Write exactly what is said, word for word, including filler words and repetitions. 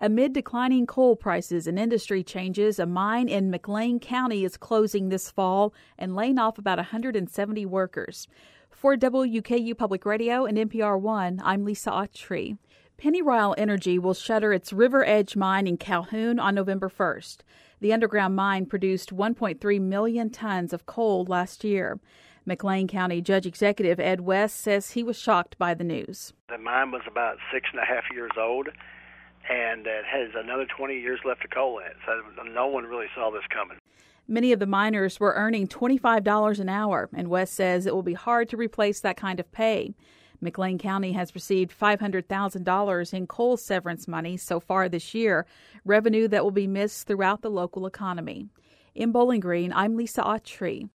Amid declining coal prices and industry changes, a mine in McLean County is closing this fall and laying off about one hundred seventy workers. For W K U Public Radio and N P R One, I'm Lisa Autry. Pennyrile Energy will shutter its River Edge mine in Calhoun on November first. The underground mine produced one point three million tons of coal last year. McLean County Judge Executive Ed West says he was shocked by the news. The mine was about six and a half years old, and it has another twenty years left of coal in it, so no one really saw this coming. Many of the miners were earning twenty-five dollars an hour, and West says it will be hard to replace that kind of pay. McLean County has received five hundred thousand dollars in coal severance money so far this year, revenue that will be missed throughout the local economy. In Bowling Green, I'm Lisa Autry.